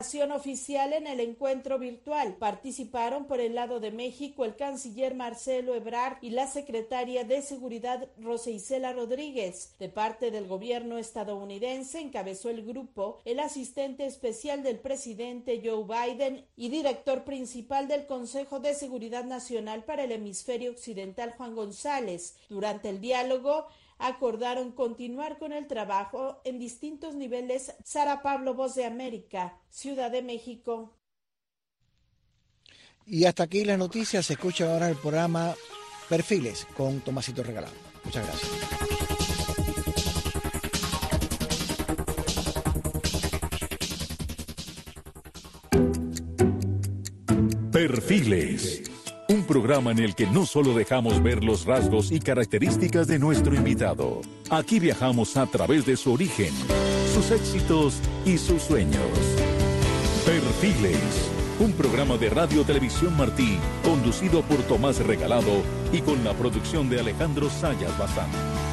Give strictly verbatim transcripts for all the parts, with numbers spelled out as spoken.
Oficial en el encuentro virtual. Participaron por el lado de México el canciller Marcelo Ebrard y la secretaria de Seguridad Rosa Isela Rodríguez. De parte del gobierno estadounidense encabezó el grupo el asistente especial del presidente Joe Biden y director principal del Consejo de Seguridad Nacional para el Hemisferio Occidental Juan González. Durante el diálogo acordaron continuar con el trabajo en distintos niveles. Sara Pablo, Voz de América, Ciudad de México. Y hasta aquí las noticias. Se escucha ahora el programa Perfiles con Tomasito Regalado. Muchas gracias. Perfiles. Un programa en el que no solo dejamos ver los rasgos y características de nuestro invitado. Aquí viajamos a través de su origen, sus éxitos y sus sueños. Perfiles. Un programa de Radio Televisión Martí, conducido por Tomás Regalado y con la producción de Alejandro Sayas Bazán.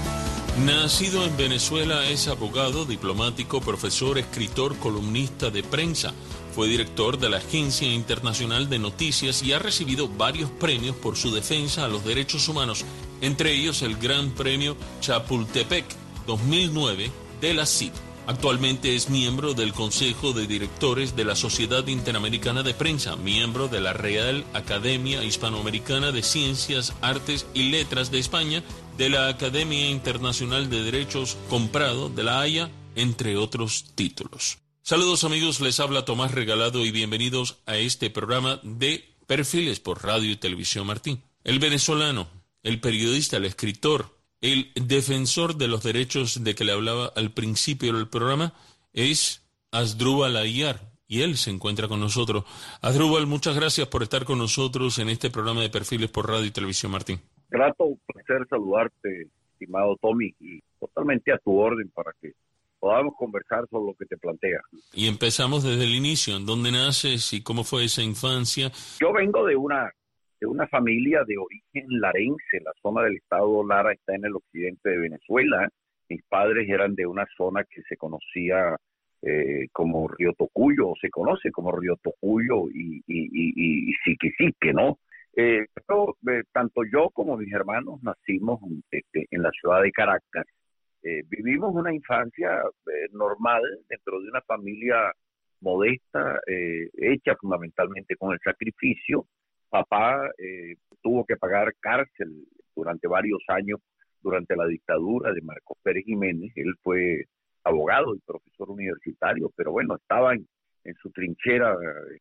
Nacido en Venezuela, es abogado, diplomático, profesor, escritor, columnista de prensa. Fue director de la Agencia Internacional de Noticias y ha recibido varios premios por su defensa a los derechos humanos, entre ellos el Gran Premio Chapultepec dos mil nueve de la C I D. Actualmente es miembro del Consejo de Directores de la Sociedad Interamericana de Prensa, miembro de la Real Academia Hispanoamericana de Ciencias, Artes y Letras de España, de la Academia Internacional de Derechos Comprado de La Haya, entre otros títulos. Saludos amigos, les habla Tomás Regalado y bienvenidos a este programa de Perfiles por Radio y Televisión Martí. El venezolano, el periodista, el escritor, el defensor de los derechos de que le hablaba al principio del programa es Asdrúbal Aguiar y él se encuentra con nosotros. Asdrúbal, muchas gracias por estar con nosotros en este programa de Perfiles por Radio y Televisión Martí. Grato, un placer saludarte, estimado Tommy, y totalmente a tu orden para que podamos conversar sobre lo que te planteas. Y empezamos desde el inicio, ¿en dónde naces y cómo fue esa infancia? Yo vengo de una de una familia de origen larense. La zona del estado Lara está en el occidente de Venezuela. Mis padres eran de una zona que se conocía eh, como Río Tocuyo, o se conoce como Río Tocuyo y, y, y, y Siquisique, ¿no? Eh, pero eh, tanto yo como mis hermanos nacimos este, en la ciudad de Caracas. Eh, vivimos una infancia eh, normal dentro de una familia modesta, eh, hecha fundamentalmente con el sacrificio. Papá eh, tuvo que pagar cárcel durante varios años durante la dictadura de Marcos Pérez Jiménez. Él fue abogado y profesor universitario, pero bueno, estaba en, en su trinchera,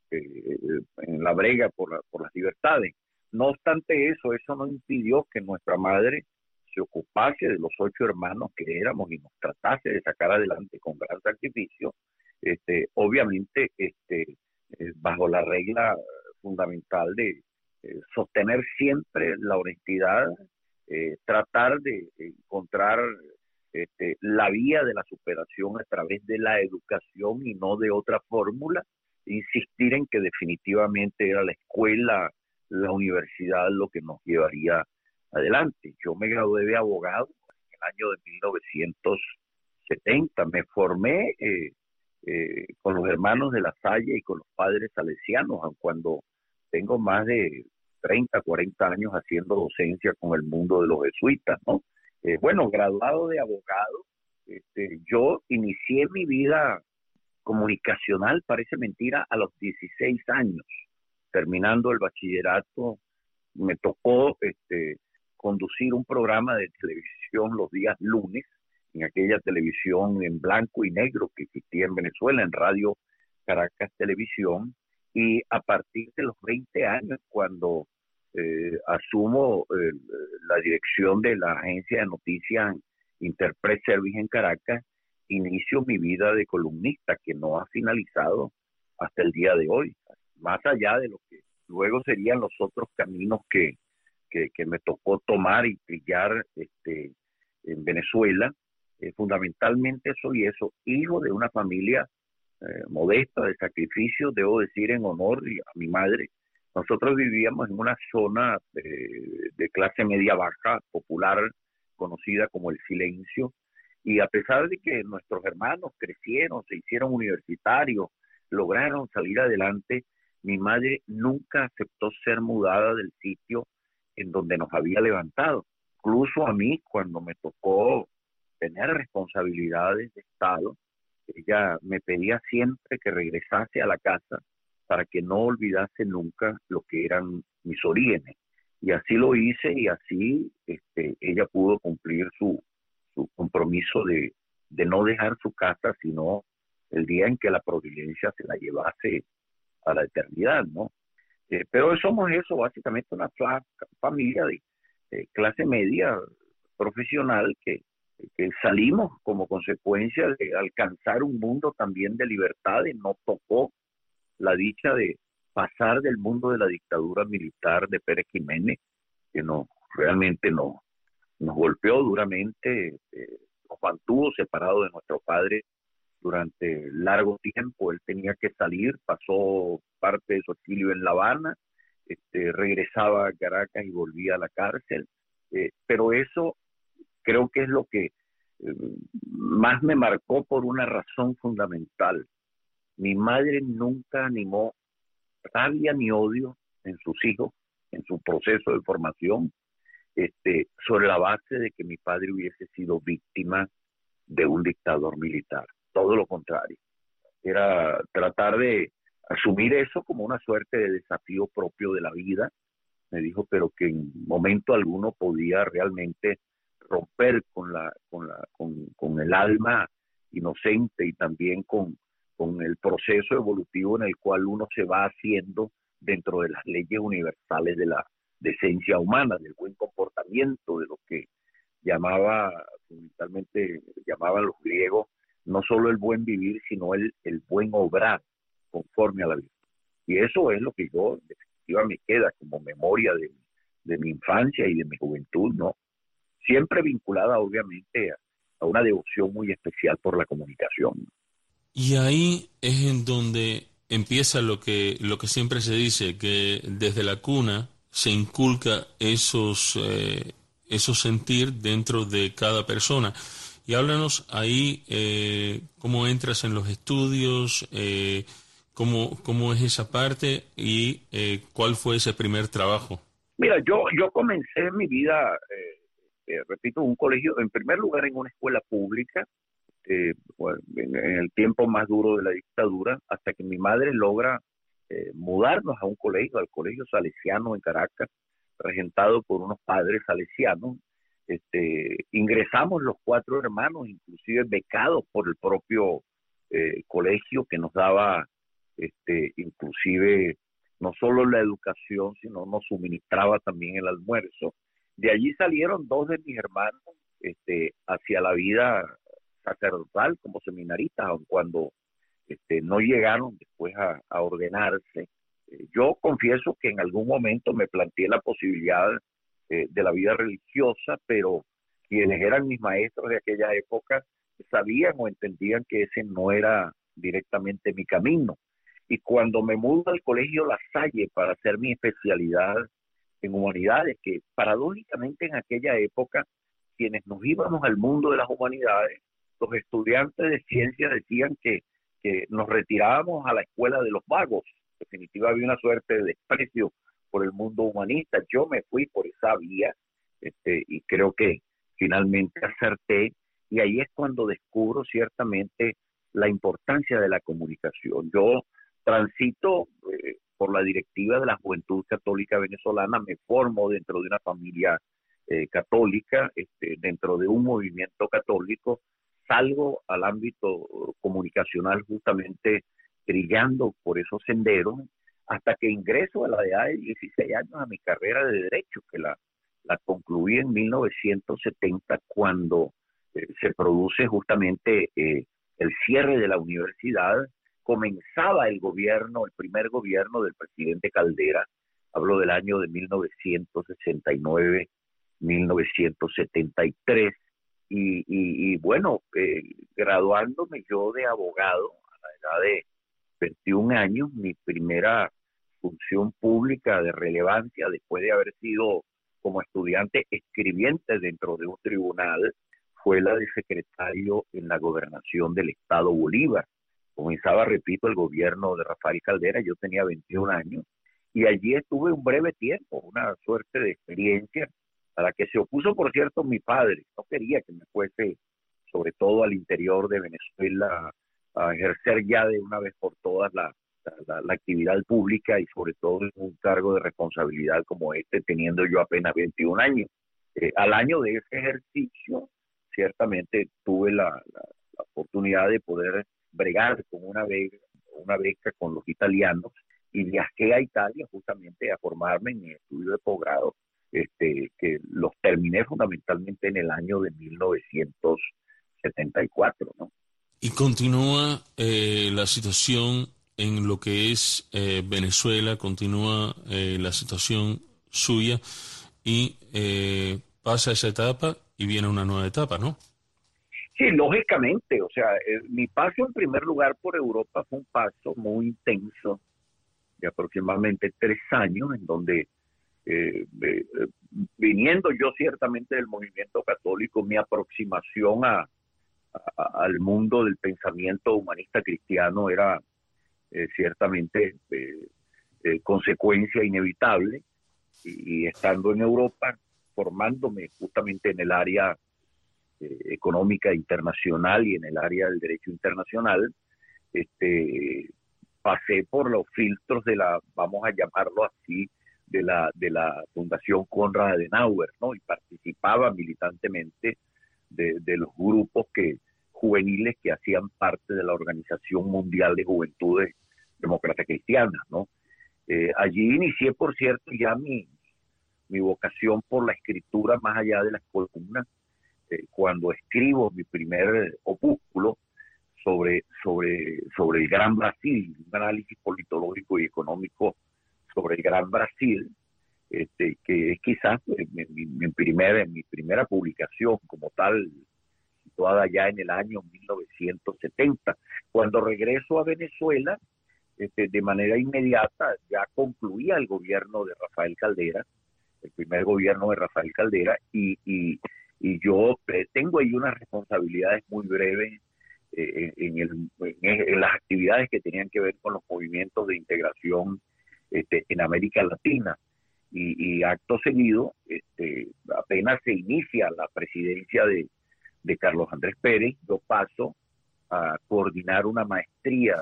eh, en la brega por, la, por las libertades. No obstante eso, eso no impidió que nuestra madre se ocupase de los ocho hermanos que éramos y nos tratase de sacar adelante con gran sacrificio, este, obviamente este, eh, bajo la regla fundamental de eh, sostener siempre la honestidad, eh, tratar de encontrar este, la vía de la superación a través de la educación y no de otra fórmula, insistir en que definitivamente era la escuela, la universidad lo que nos llevaría adelante. Yo me gradué de abogado en el año de mil novecientos setenta, me formé eh, eh, con los hermanos de La Salle y con los padres salesianos, aun cuando tengo más de treinta, cuarenta años haciendo docencia con el mundo de los jesuitas, ¿no? Eh, bueno, graduado de abogado, este, yo inicié mi vida comunicacional, parece mentira, a los dieciséis años. Terminando el bachillerato, me tocó este, conducir un programa de televisión los días lunes, en aquella televisión en blanco y negro que existía en Venezuela, en Radio Caracas Televisión, y a partir de los veinte años, cuando eh, asumo eh, la dirección de la agencia de noticias Interpress Service en Caracas, inicio mi vida de columnista, que no ha finalizado hasta el día de hoy, más allá de lo que luego serían los otros caminos que, que, que me tocó tomar y trillar este, en Venezuela. Eh, fundamentalmente soy eso, hijo de una familia eh, modesta, de sacrificio, debo decir en honor a mi madre. Nosotros vivíamos en una zona eh, de clase media baja, popular, conocida como El Silencio, y a pesar de que nuestros hermanos crecieron, se hicieron universitarios, lograron salir adelante. Mi madre nunca aceptó ser mudada del sitio en donde nos había levantado. Incluso a mí, cuando me tocó tener responsabilidades de Estado, ella me pedía siempre que regresase a la casa para que no olvidase nunca lo que eran mis orígenes. Y así lo hice, y así este, ella pudo cumplir su, su compromiso de, de no dejar su casa, sino el día en que la providencia se la llevase a la eternidad, ¿no? Eh, pero somos eso, básicamente una fa- familia de eh, clase media profesional que, que salimos como consecuencia de alcanzar un mundo también de libertades. Nos tocó la dicha de pasar del mundo de la dictadura militar de Pérez Jiménez, que nos realmente nos, nos golpeó duramente, eh, nos mantuvo separados de nuestro padre durante largo tiempo. Él tenía que salir, pasó parte de su exilio en La Habana, este, regresaba a Caracas y volvía a la cárcel, eh, pero eso creo que es lo que eh, más me marcó por una razón fundamental. Mi madre nunca animó rabia ni odio en sus hijos, en su proceso de formación, este, sobre la base de que mi padre hubiese sido víctima de un dictador militar. Todo lo contrario. Era tratar de asumir eso como una suerte de desafío propio de la vida. Me dijo, pero que en momento alguno podía realmente romper con la, con la, con, con el alma inocente y también con, con el proceso evolutivo en el cual uno se va haciendo dentro de las leyes universales de la decencia humana, del buen comportamiento, de lo que llamaba, fundamentalmente llamaban los griegos, no solo el buen vivir, sino el, el buen obrar conforme a la vida. Y eso es lo que yo, en definitiva, me queda como memoria de, de mi infancia y de mi juventud, ¿no? Siempre vinculada, obviamente, a, a una devoción muy especial por la comunicación. Y ahí es en donde empieza lo que, lo que siempre se dice, que desde la cuna se inculca esos, eh, esos sentir dentro de cada persona. Y háblanos ahí eh, cómo entras en los estudios, eh, cómo, cómo es esa parte y eh, cuál fue ese primer trabajo. Mira, yo, yo comencé mi vida, eh, eh, repito, en un colegio, en primer lugar en una escuela pública, eh, bueno, en, en el tiempo más duro de la dictadura, hasta que mi madre logra eh, mudarnos a un colegio, al Colegio Salesiano en Caracas, regentado por unos padres salesianos. Este, ingresamos los cuatro hermanos, inclusive becados por el propio eh, colegio, que nos daba este, inclusive no solo la educación, sino nos suministraba también el almuerzo. De allí salieron dos de mis hermanos este, hacia la vida sacerdotal como seminaristas, aun cuando este, no llegaron después a, a ordenarse. Eh, yo confieso que en algún momento me planteé la posibilidad Eh, de la vida religiosa, pero quienes eran mis maestros de aquella época sabían o entendían que ese no era directamente mi camino. Y cuando me mudo al colegio La Salle para hacer mi especialidad en humanidades, que paradójicamente en aquella época quienes nos íbamos al mundo de las humanidades, los estudiantes de ciencia decían que, que nos retirábamos a la escuela de los vagos. En definitiva había una suerte de desprecio por el mundo humanista. Yo me fui por esa vía este, y creo que finalmente acerté, y ahí es cuando descubro ciertamente la importancia de la comunicación. Yo transito eh, por la directiva de la Juventud Católica Venezolana, me formo dentro de una familia eh, católica, este, dentro de un movimiento católico, salgo al ámbito comunicacional justamente brillando por esos senderos, hasta que ingreso a la edad de dieciséis años a mi carrera de Derecho, que la, la concluí en mil novecientos setenta, cuando eh, se produce justamente eh, el cierre de la universidad. Comenzaba el gobierno, el primer gobierno del presidente Caldera, hablo del año de mil novecientos sesenta y nueve, mil novecientos setenta y tres, y, y, y bueno, eh, graduándome yo de abogado a la edad de veintiún años, mi primera función pública de relevancia, después de haber sido como estudiante escribiente dentro de un tribunal, fue la de secretario en la gobernación del Estado Bolívar. comenzaba, repito, el gobierno de Rafael Caldera. Yo tenía veintiún años y allí estuve un breve tiempo, una suerte de experiencia a la que se opuso, por cierto, mi padre. No quería que me fuese, sobre todo al interior de Venezuela, a ejercer ya de una vez por todas la, la, la actividad pública y sobre todo en un cargo de responsabilidad como este, teniendo yo apenas veintiún años. Eh, al año de ese ejercicio, ciertamente tuve la, la, la oportunidad de poder bregar con una beca, una beca con los italianos y viajé a Italia justamente a formarme en mi estudio de posgrado, este, que los terminé fundamentalmente en el año de mil novecientos setenta y cuatro, ¿no? Y continúa eh, la situación en lo que es eh, Venezuela, continúa eh, la situación suya y eh, pasa esa etapa y viene una nueva etapa, ¿no? Sí, lógicamente, o sea, eh, mi paso en primer lugar por Europa fue un paso muy intenso, de aproximadamente tres años, en donde eh, eh, viniendo yo ciertamente del movimiento católico, mi aproximación a, a, al mundo del pensamiento humanista cristiano era eh, ciertamente eh, eh, consecuencia inevitable, y, y estando en Europa, formándome justamente en el área eh, económica internacional y en el área del derecho internacional, este pasé por los filtros de la, vamos a llamarlo así, de la de la Fundación Konrad Adenauer, ¿no? Y participaba militantemente de, de los grupos que juveniles que hacían parte de la Organización Mundial de Juventudes Demócratas Cristianas, ¿no? Eh, allí inicié, por cierto, ya mi, mi vocación por la escritura más allá de las columnas, eh, cuando escribo mi primer opúsculo sobre, sobre, sobre el Gran Brasil, un análisis politológico y económico sobre el Gran Brasil, este, que es quizás mi, mi, mi, primera, mi primera publicación como tal, situada ya en el año mil novecientos setenta. Cuando regreso a Venezuela, este, de manera inmediata, ya concluía el gobierno de Rafael Caldera, el primer gobierno de Rafael Caldera, y, y, y yo eh, tengo ahí unas responsabilidades muy breves eh, en, el, en, en las actividades que tenían que ver con los movimientos de integración este, en América Latina. Y, y acto seguido, este, apenas se inicia la presidencia de, de Carlos Andrés Pérez, yo paso a coordinar una maestría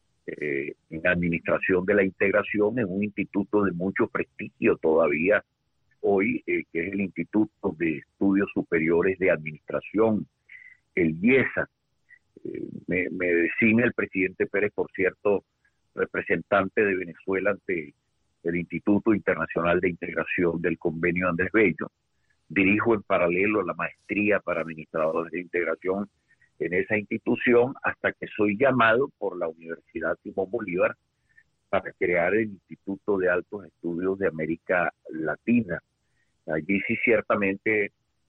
eh, en Administración de la Integración en un instituto de mucho prestigio todavía hoy, eh, que es el Instituto de Estudios Superiores de Administración, el IESA. Eh, me, me designa el presidente Pérez, por cierto, representante de Venezuela ante el Instituto Internacional de Integración del Convenio Andrés Bello. Dirijo en paralelo la maestría para administradores de integración en esa institución hasta que soy llamado por la Universidad Simón Bolívar para crear el Instituto de Altos Estudios de América Latina. Allí sí ciertamente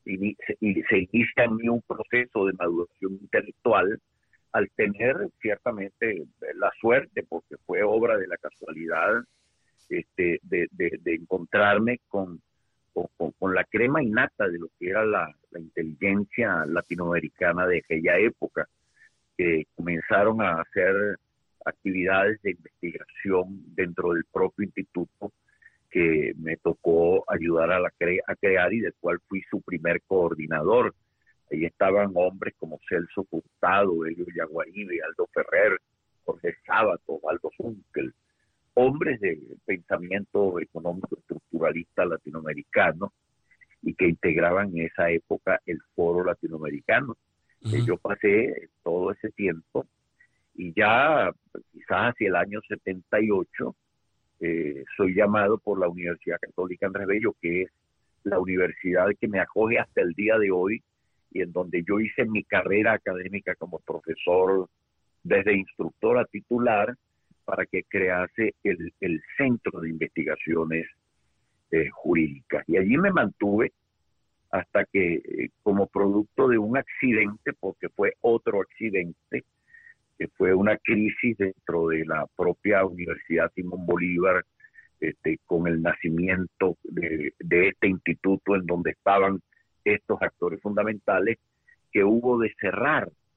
se inicia en mí un proceso de maduración intelectual al tener ciertamente la suerte, porque fue obra de la casualidad, este, de, de, de encontrarme con, con, con la crema innata de lo que era la, la inteligencia latinoamericana de aquella época, que comenzaron a hacer actividades de investigación dentro del propio instituto que me tocó ayudar a, la cre a crear y del cual fui su primer coordinador. Ahí estaban hombres como Celso Furtado, Elio Yaguaribe, Aldo Ferrer, Jorge Sábato, Aldo Zunkel, hombres de pensamiento económico estructuralista latinoamericano y que integraban en esa época el Foro Latinoamericano. Uh-huh. Yo pasé todo ese tiempo y ya quizás hacia el año setenta y ocho eh, soy llamado por la Universidad Católica Andrés Bello, que es la universidad que me acoge hasta el día de hoy y en donde yo hice mi carrera académica como profesor desde instructor a titular, para que crease el, el Centro de Investigaciones eh, Jurídicas. Y allí me mantuve hasta que, eh, como producto de un accidente, porque fue otro accidente, que fue una crisis dentro de la propia Universidad Simón Bolívar, este, con el nacimiento de, de este instituto en donde estaban estos actores fundamentales, que hubo de cerrar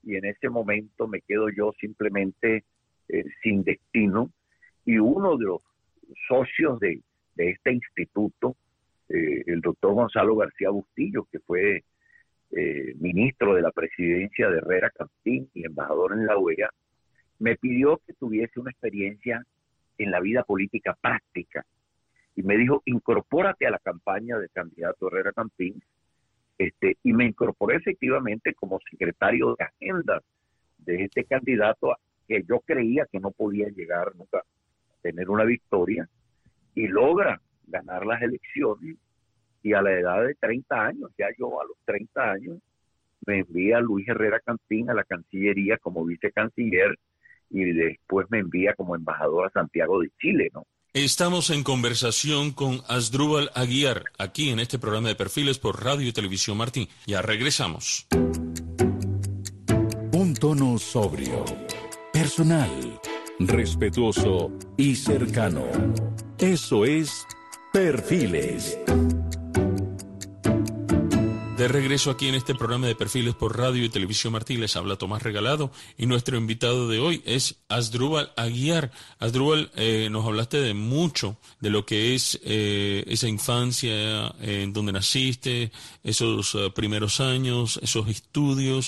y en ese momento me quedo yo simplemente eh, sin destino, y uno de los socios de, de este instituto, eh, el doctor Gonzalo García Bustillo, que fue eh, ministro de la presidencia de Herrera Campín y embajador en la O E A, me pidió que tuviese una experiencia en la vida política práctica, y me dijo, incorpórate a la campaña del candidato Herrera Campín, este, y me incorporé efectivamente como secretario de agenda de este candidato que yo creía que no podía llegar nunca a tener una victoria, y logra ganar las elecciones, y a la edad de treinta años, ya yo a los treinta años, me envía Luis Herrera Campín a la Cancillería como vicecanciller, y después me envía como embajador a Santiago de Chile, ¿no? Estamos en conversación con Asdrúbal Aguiar, aquí en este programa de Perfiles por Radio y Televisión Martí. Ya regresamos. Un tono sobrio, personal, respetuoso y cercano. Eso es Perfiles. De regreso aquí en este programa de Perfiles por Radio y Televisión Martí, les habla Tomás Regalado, y nuestro invitado de hoy es Asdrúbal Aguiar. Asdrúbal, eh, nos hablaste de mucho, de lo que es eh, esa infancia eh, en donde naciste, esos uh, primeros años, esos estudios,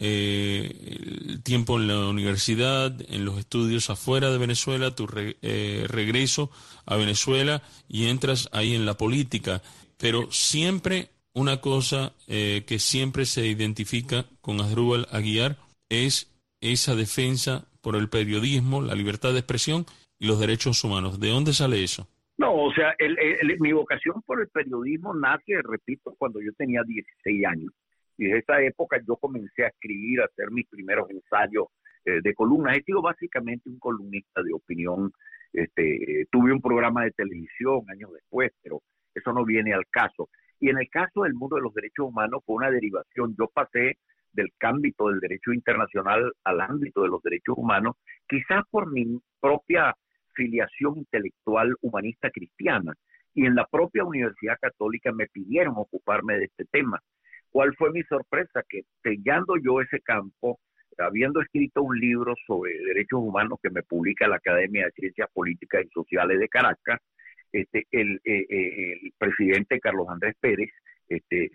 eh, el tiempo en la universidad, en los estudios afuera de Venezuela, tu re, eh, regreso a Venezuela y entras ahí en la política, pero siempre... Una cosa eh, que siempre se identifica con Asdrúbal Aguiar es esa defensa por el periodismo, la libertad de expresión y los derechos humanos. ¿De dónde sale eso? No, o sea, el, el, mi vocación por el periodismo nace, repito, cuando yo tenía dieciséis años. Y desde esa época yo comencé a escribir, a hacer mis primeros ensayos eh, de columnas. He sido básicamente un columnista de opinión. Este, eh, tuve un programa de televisión años después, pero eso no viene al caso. Y en el caso del mundo de los derechos humanos fue una derivación. Yo pasé del ámbito del derecho internacional al ámbito de los derechos humanos, quizás por mi propia filiación intelectual humanista cristiana. Y en la propia Universidad Católica me pidieron ocuparme de este tema. ¿Cuál fue mi sorpresa? Que sellando yo ese campo, habiendo escrito un libro sobre derechos humanos que me publica la Academia de Ciencias Políticas y Sociales de Caracas, Este, el, eh, el presidente Carlos Andrés Pérez este,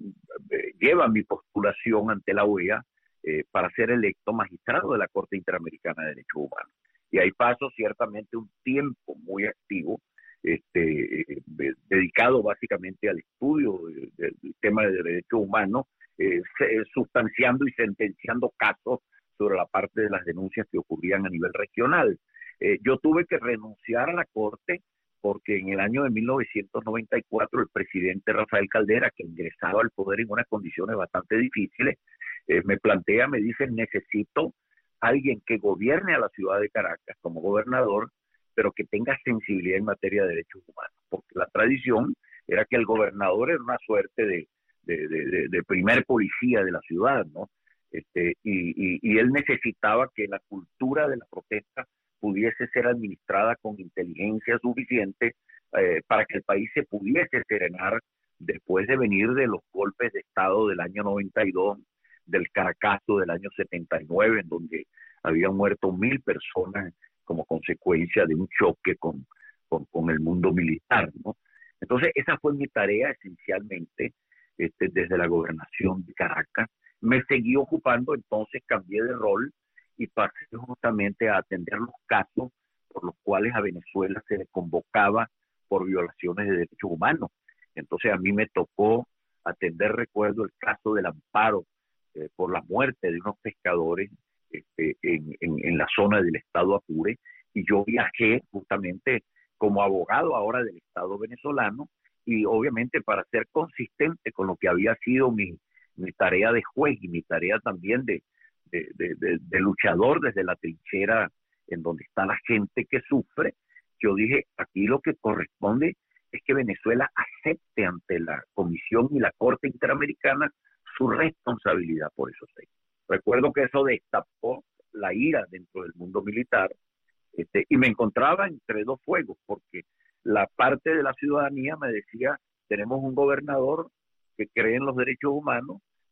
lleva mi postulación ante la O E A eh, para ser electo magistrado de la Corte Interamericana de Derechos Humanos. Y ahí paso ciertamente un tiempo muy activo, este, eh, dedicado básicamente al estudio del, del tema de derechos humanos, eh, se, sustanciando y sentenciando casos sobre la parte de las denuncias que ocurrían a nivel regional. Eh, yo tuve que renunciar a la Corte porque en el año de mil novecientos noventa y cuatro el presidente Rafael Caldera, que ingresaba al poder en unas condiciones bastante difíciles, eh, me plantea, me dice, necesito alguien que gobierne a la ciudad de Caracas como gobernador, pero que tenga sensibilidad en materia de derechos humanos, porque la tradición era que el gobernador era una suerte de, de, de, de primer policía de la ciudad, ¿no? Este, y, y, y él necesitaba que la cultura de la protesta pudiese ser administrada con inteligencia suficiente eh, para que el país se pudiese serenar después de venir de los golpes de Estado del año noventa y dos, del Caracazo del año setenta y nueve, en donde habían muerto mil personas como consecuencia de un choque con, con, con el mundo militar, ¿no? Entonces, esa fue mi tarea esencialmente este, desde la gobernación de Caracas. Me seguí ocupando, entonces cambié de rol y pasé justamente a atender los casos por los cuales a Venezuela se le convocaba por violaciones de derechos humanos. Entonces a mí me tocó atender, recuerdo, el caso del amparo eh, por la muerte de unos pescadores este, en, en, en la zona del estado Apure, y yo viajé justamente como abogado ahora del Estado venezolano, y obviamente para ser consistente con lo que había sido mi, mi tarea de juez y mi tarea también de De, de, de, de luchador desde la trinchera en donde está la gente que sufre, yo dije, aquí lo que corresponde es que Venezuela acepte ante la Comisión y la Corte Interamericana su responsabilidad por esos hechos. Recuerdo que eso destapó la ira dentro del mundo militar, este, y me encontraba entre dos fuegos, porque la parte de la ciudadanía me decía, tenemos un gobernador que cree en los derechos humanos,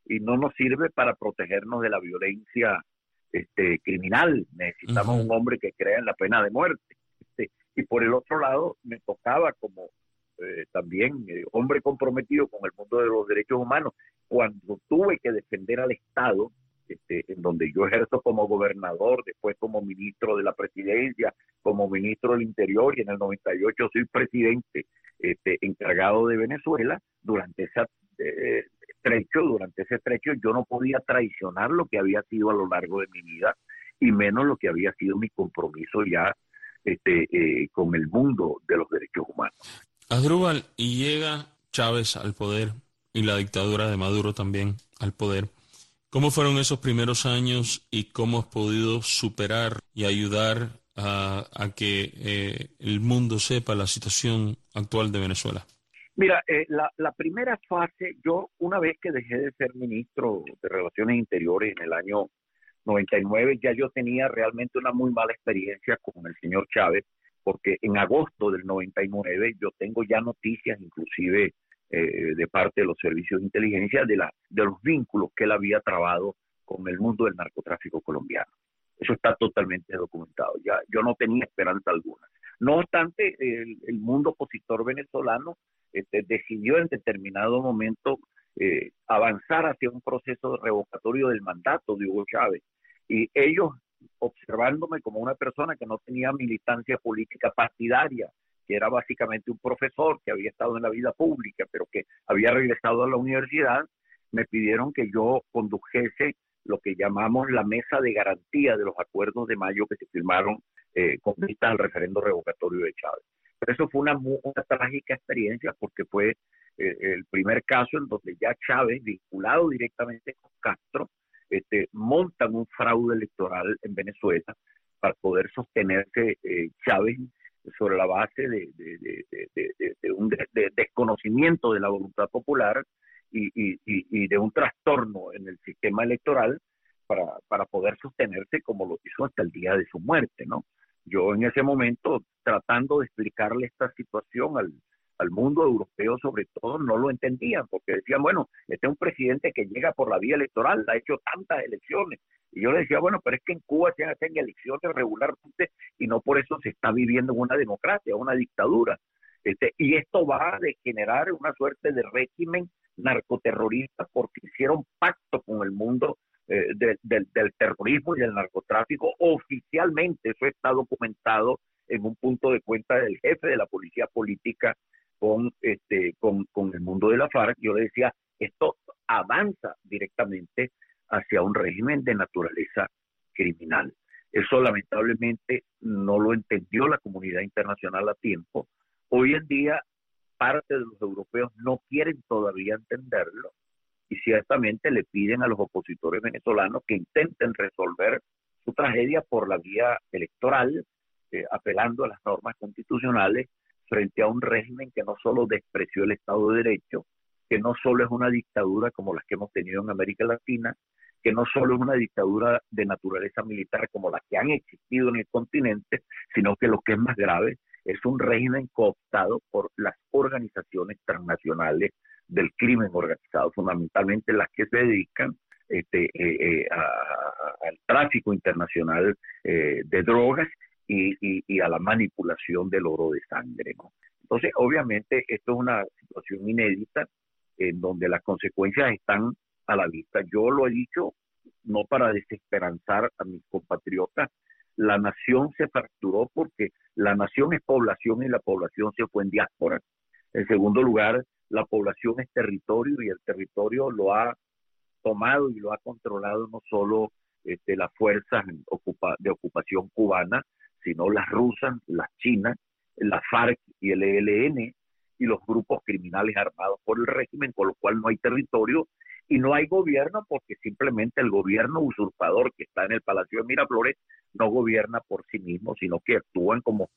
y no nos sirve para protegernos de la violencia este, criminal. Necesitamos uh-huh. un hombre que crea en la pena de muerte. Este, y por el otro lado, me tocaba como eh, también eh, hombre comprometido con el mundo de los derechos humanos, cuando tuve que defender al Estado, este, en donde yo ejerzo como gobernador, después como ministro de la presidencia, como ministro del Interior, y en el noventa y ocho soy presidente este, encargado de Venezuela. Durante ese eh, trecho, durante ese trecho yo no podía traicionar lo que había sido a lo largo de mi vida, y menos lo que había sido mi compromiso ya este, eh, con el mundo de los derechos humanos. Asdrúbal, y llega Chávez al poder y la dictadura de Maduro también al poder. ¿Cómo fueron esos primeros años y cómo has podido superar y ayudar a, a que eh, el mundo sepa la situación actual de Venezuela? Mira, eh, la, la primera fase, yo una vez que dejé de ser ministro de Relaciones Interiores en el año noventa y nueve, ya yo tenía realmente una muy mala experiencia con el señor Chávez, porque en agosto del noventa y nueve yo tengo ya noticias, inclusive eh, de parte de los servicios de inteligencia, de, la, de los vínculos que él había trabado con el mundo del narcotráfico colombiano. Eso está totalmente documentado. Ya yo no tenía esperanza alguna. No obstante, el, el mundo opositor venezolano este, decidió en determinado momento eh, avanzar hacia un proceso revocatorio del mandato de Hugo Chávez. Y ellos, observándome como una persona que no tenía militancia política partidaria, que era básicamente un profesor que había estado en la vida pública, pero que había regresado a la universidad, me pidieron que yo condujese lo que llamamos la mesa de garantía de los acuerdos de mayo que se firmaron eh, con vistas al referendo revocatorio de Chávez. Pero eso fue una, una trágica experiencia, porque fue eh, el primer caso en donde ya Chávez, vinculado directamente con Castro, este, montan un fraude electoral en Venezuela para poder sostenerse eh, Chávez sobre la base de, de, de, de, de, de un de, de desconocimiento de la voluntad popular y, y, y de un trastorno en el sistema electoral para, para poder sostenerse como lo hizo hasta el día de su muerte, ¿no? Yo en ese momento, tratando de explicarle esta situación al, al mundo europeo, sobre todo, no lo entendían, porque decían, bueno, este es un presidente que llega por la vía electoral, ha hecho tantas elecciones. Y yo le decía, bueno, pero es que en Cuba se hacen elecciones regularmente y no por eso se está viviendo en una democracia, una dictadura. Este, y esto va a degenerar una suerte de régimen narcoterrorista, porque hicieron pacto con el mundo eh, de, de, del terrorismo y del narcotráfico oficialmente. Eso está documentado en un punto de cuenta del jefe de la policía política con, este, con, con el mundo de la FARC. Yo le decía, esto avanza directamente hacia un régimen de naturaleza criminal. Eso lamentablemente no lo entendió la comunidad internacional a tiempo. Hoy en día parte de los europeos no quieren todavía entenderlo y ciertamente le piden a los opositores venezolanos que intenten resolver su tragedia por la vía electoral, eh, apelando a las normas constitucionales frente a un régimen que no solo despreció el Estado de Derecho, que no solo es una dictadura como las que hemos tenido en América Latina, que no solo es una dictadura de naturaleza militar como las que han existido en el continente, sino que lo que es más grave es un régimen cooptado por las organizaciones transnacionales del crimen organizado, fundamentalmente las que se dedican este, eh, eh, a, a, al tráfico internacional eh, de drogas y, y, y a la manipulación del oro de sangre, ¿no? Entonces, obviamente, esto es una situación inédita en donde las consecuencias están a la vista. Yo lo he dicho no para desesperanzar a mis compatriotas. La nación se fracturó porque la nación es población y la población se fue en diáspora. En segundo lugar, la población es territorio y el territorio lo ha tomado y lo ha controlado no solo este, las fuerzas ocupa, de ocupación cubana, sino las rusas, las chinas, la FARC y el E L N y los grupos criminales armados por el régimen, con lo cual no hay territorio y no hay gobierno, porque simplemente el gobierno usurpador que está en el Palacio de Miraflores no gobierna por sí mismo, sino que actúan como